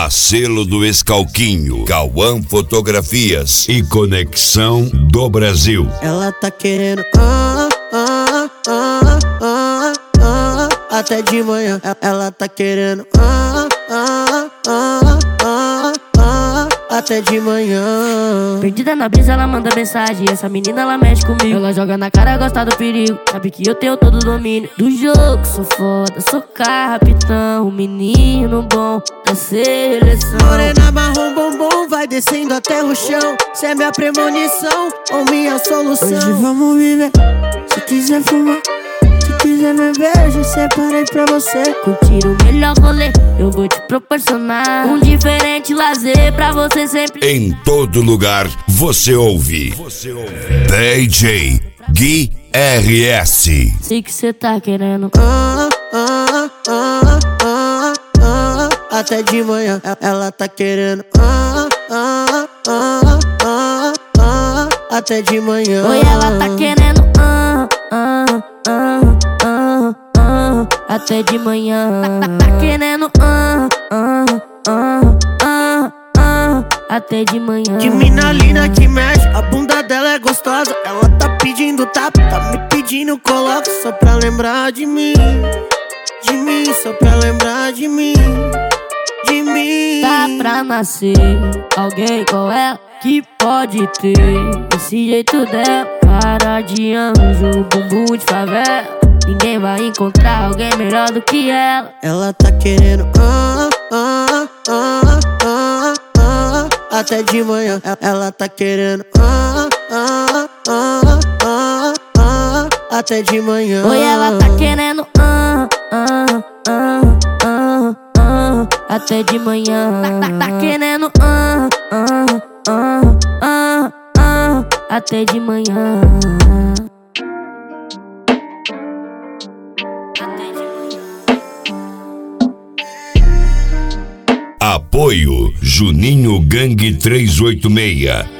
A selo do Escalquinho, Cauã Fotografias e Conexão do Brasil. Ela tá querendo até de manhã. Ela tá querendo até de manhã. Perdida na brisa, ela manda mensagem. Essa menina, ela mexe comigo. Ela joga na cara, gosta do perigo. Sabe que eu tenho todo o domínio do jogo. Sou foda, sou capitão, menino bom da seleção. Morena marrom bombom, vai descendo até o chão. Cê é minha premonição ou minha solução. Hoje vamos viver, se quiser fumar, se quiser beber, já separei pra você. Curtir o melhor rolê, eu vou te proporcionar um diferente lazer pra você sempre. Em todo lugar você ouve DJ Gui RS. Sei que cê tá querendo até de manhã. Ela tá querendo até de manhã. Oi, ela tá querendo até de manhã. Tá querendo até de manhã. Que mina linda que mexe, a bunda dela é gostosa. Ela tá pedindo tapa, tá me pedindo coloca. Só pra lembrar de mim, só pra lembrar de mim. Tá pra nascer alguém com ela que pode ter esse jeito dela, cara de anjo, bumbum de favela. Ninguém vai encontrar alguém melhor do que ela. Ela tá querendo até de manhã. Ela tá querendo até de manhã. Oi, ela tá querendo até de manhã. Tá querendo até de manhã. Apoio Juninho Gangue 386.